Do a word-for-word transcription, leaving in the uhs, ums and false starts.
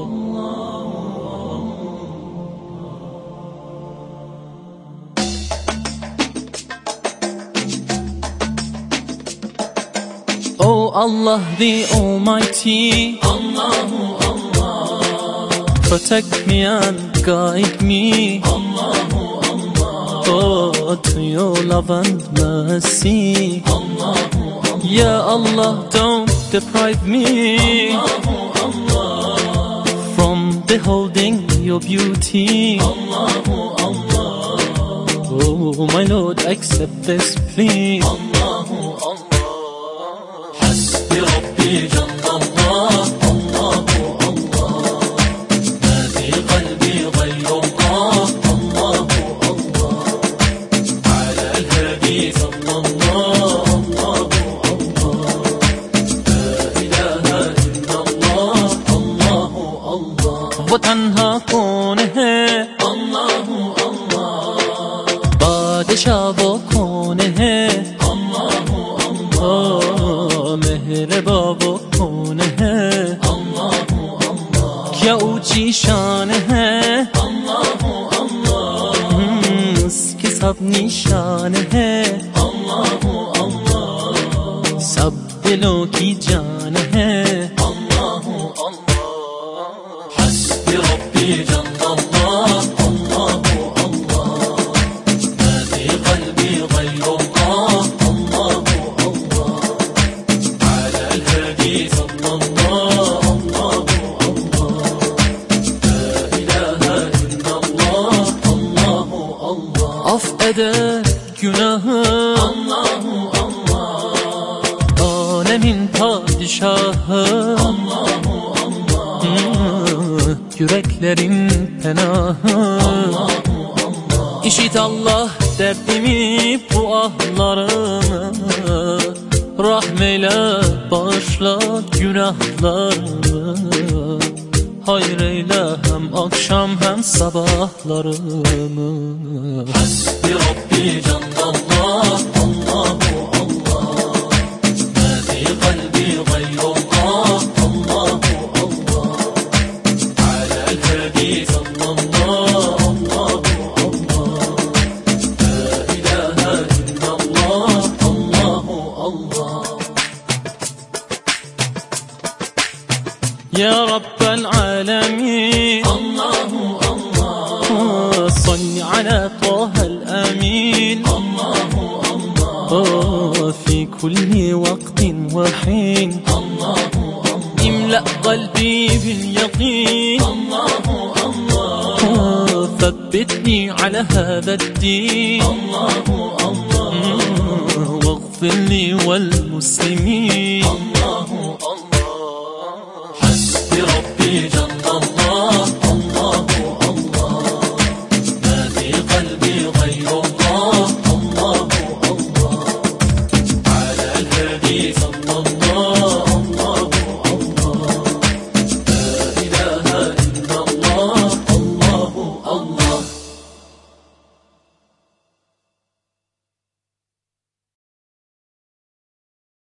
Oh Allah the Almighty, Allahu Allah, protect me and guide me, Allahu Allah, oh, to your love and mercy, Allahu Allah. Ya Allah, don't deprive me, Allahu Allah, from beholding your beauty, Allahu Allah. Oh my Lord, accept this plea, Allahu Allah. ربي جل الله، الله الله، ما في قلبي غير الله، الله الله، على الهادي صلى الله، الله الله، لا إله إلا الله، الله الله. वो तन्हा कौन है, الله الله, बादशाह वो कौन है, الله الله, मेहरबा वो कौन है, अल्लाह अल्लाह, क्या ऊंची शान है, अल्लाह अल्लाह, उसकी सब निशान है, अल्लाह अल्लाह, सब दिलों की जान है, अल्लाह अल्लाह। हस्बी रब्बी जल्लल्लाह, अल्लाह अल्लाह, मा फी क़ल्बी ग़यरुल्लाह, अल्लाह अल्लाह, صلى الله، الله الله، لا إله إلا الله، الله الله. Affeder günahı, Allahu Allah, alemin padişahı, Allahu Allah, yüreklerin penahı, Allahu Allah. İşit Allah derdimi, bu ahlarımı, rahmeyle bağışla günahlarımı, hayır eyle hem akşam hem sabahlarımı. Hasbi Rabbi Cellallah, Allahu Allah, ma fi kalbi gayrullah, Allahu Allah, ala al-hadi sallallahu, Allahu Allah, la ilaha illallah, Allahu Allah. يا رب العالمين، الله الله، صل على طه الأمين، الله الله، في كل وقت وحين، الله الله، املأ قلبي باليقين، الله الله، ثبتني على هذا الدين، الله الله، واغفر لي والمسلمين، الله الله. ربي جل الله، الله الله، ما في قلبي غير الله، الله الله، على الهادي صلى